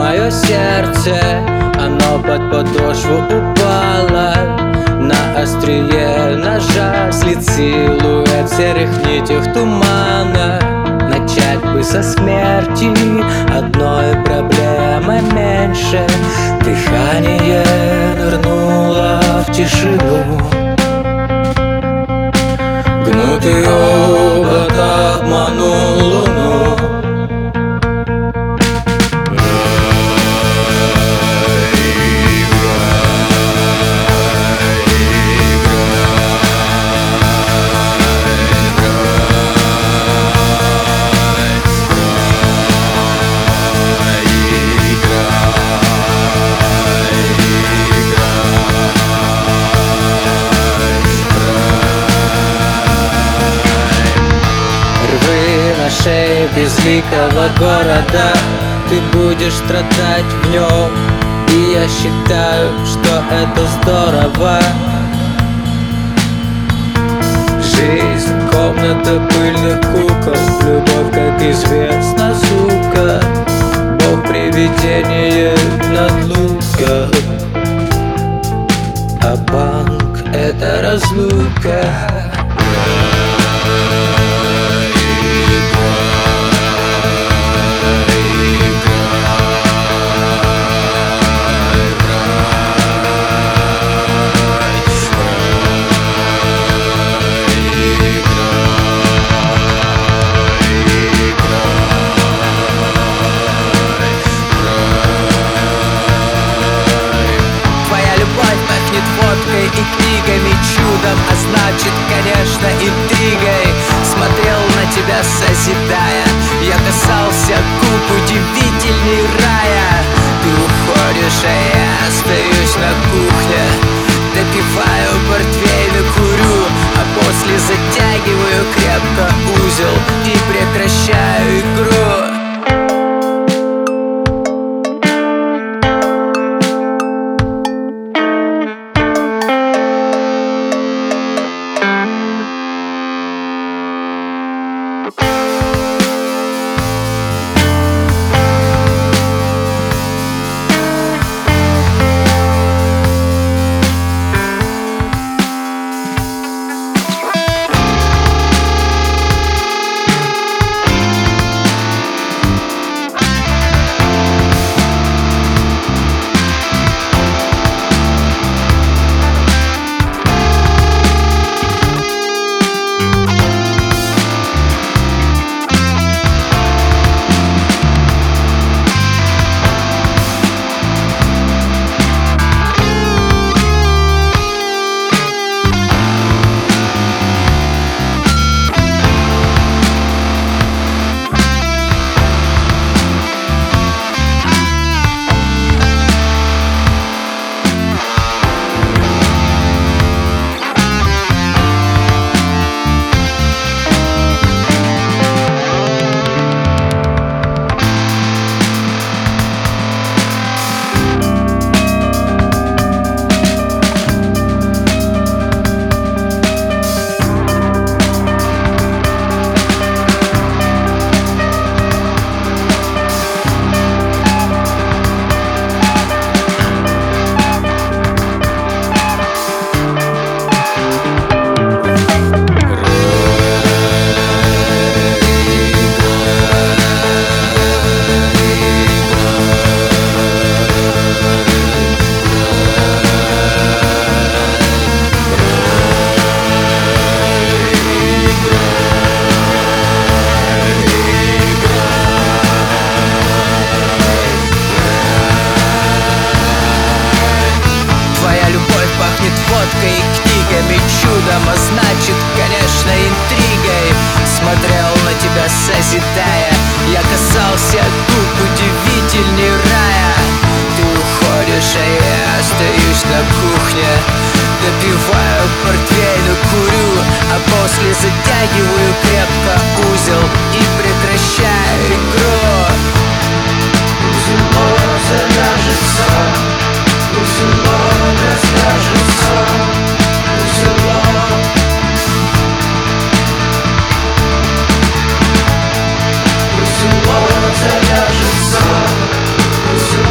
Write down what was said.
мое сердце, оно под подошву упало. На острие ножа слит силуэт серых нитях тумана. Начать бы со смерти, одной проблемой меньше. Дыхание нырнуло в тишину. Гнутый облако обманул луну. Шее безликого города, ты будешь страдать в нем. И я считаю, что это здорово. Жизнь — комната пыльных кукол. Любовь, как известно, сука. Бог — привидение надлука. А банк — это разлука. И книгами, чудом, а значит, конечно, интригой. Смотрел на тебя, созидая. Я касался губ удивительней рая. Ты уходишь, а я остаюсь на кухне. Допиваю портвейн и курю, а после затягиваю крепко узел и прекращаю игру. А значит, конечно, интригой. Смотрел на тебя, созидая. Я касался губ удивительней рая. Ты уходишь, а я остаюсь на кухне. Допиваю портвейн и курю, а после затягиваю крепко узел и прекращаю игру. Узелок завяжется, узелок развяжется, узелок. Узелок завяжется, узелок.